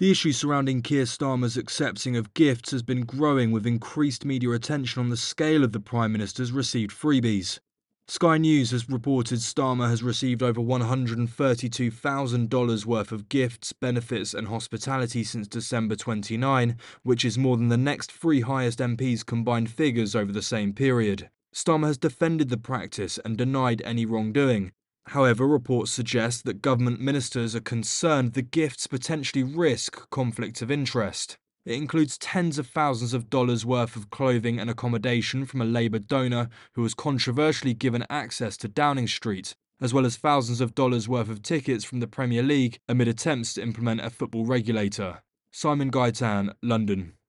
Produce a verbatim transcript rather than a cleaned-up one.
The issue surrounding Keir Starmer's accepting of gifts has been growing, with increased media attention on the scale of the Prime Minister's received freebies. Sky News has reported Starmer has received over one hundred thirty-two thousand dollars worth of gifts, benefits and hospitality since December twenty-ninth, which is more than the next three highest M Ps' combined figures over the same period. Starmer has defended the practice and denied any wrongdoing. However, reports suggest that government ministers are concerned the gifts potentially risk conflict of interest. It includes tens of thousands of dollars worth of clothing and accommodation from a Labour donor who was controversially given access to Downing Street, as well as thousands of dollars worth of tickets from the Premier League amid attempts to implement a football regulator. Simon Gaitan, London.